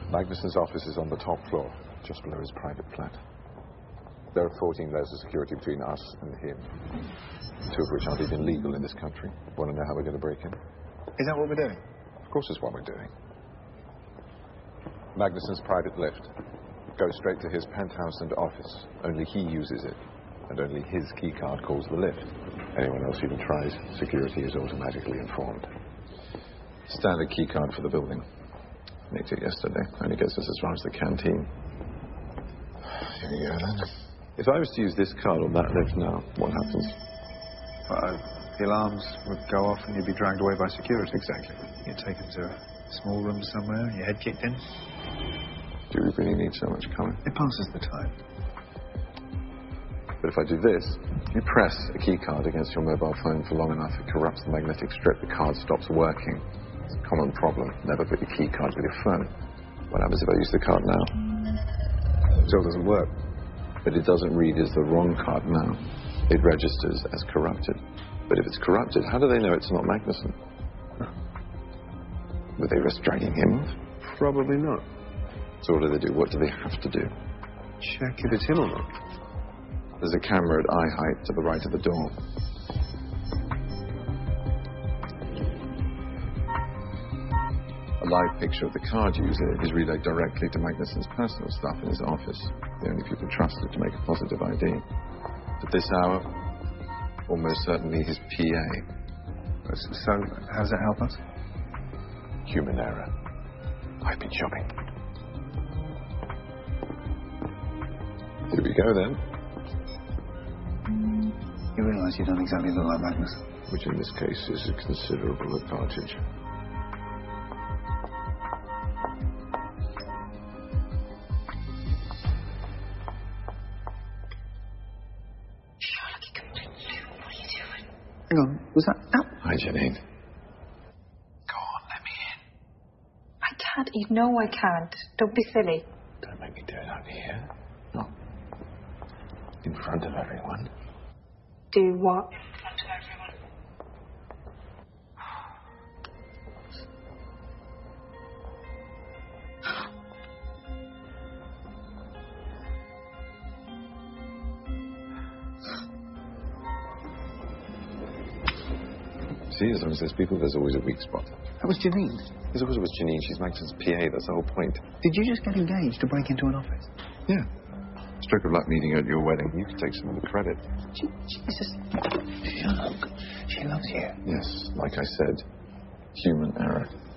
Magnuson's office is on the top floor, just below his private flat. There are 14 layers of security between us and him, 2 of which aren't even legal in this country. Want to know how we're going to break in? Is that what we're doing? Of course it's what we're doing. Magnuson's private lift goes straight to his penthouse and office. Only he uses it, and only his keycard calls the lift. Anyone else even tries, security is automatically informed. Standard keycard for the building. Nicked it yesterday. Only gets us as far as the canteen. Here you go, then. If I was to use this card on that lift now, what happens? The alarms would go off and you'd be dragged away by security. Exactly. You're taken to a small room somewhere, your head kicked in. Do we really need so much cover? It passes the time. But if I do this, you press a keycard against your mobile phone for long enough, it corrupts the magnetic strip, the card stops working. It's a common problem. Never put your keycard with your phone. What happens if I use the card now? It still doesn't work. But it doesn't read as the wrong card now. It registers as corrupted. But if it's corrupted, how do they know it's not Magnuson? Would they risk dragging him off? Probably not. So what do they do? What do they have to do? Check if it's him or not. There's a camera at eye height to the right of the door. A live picture of the card user is relayed directly to Magnuson's personal stuff in his office. The only people trusted to make a positive ID. At this hour, almost certainly his PA. So, how does that help us? Human error. I've been shopping. Here we go, then. You realise you don't exactly look like Magnus. Which in this case is a considerable advantage. Hang on, was that... Ow. Hi, Janine. Go on, let me in. I can't. You know I can't. Don't be silly. Don't make me do it out here. No. In front of everyone. Do what? See, as long as there's people, there's always a weak spot. That was Janine. There's always was Janine. She's Magnuson's PA. That's the whole point. Did you just get engaged to break into an office? Yeah. Stroke of luck meeting her at your wedding. You can take some of the credit. Jesus. Look, she loves you. Yes, like I said, human error.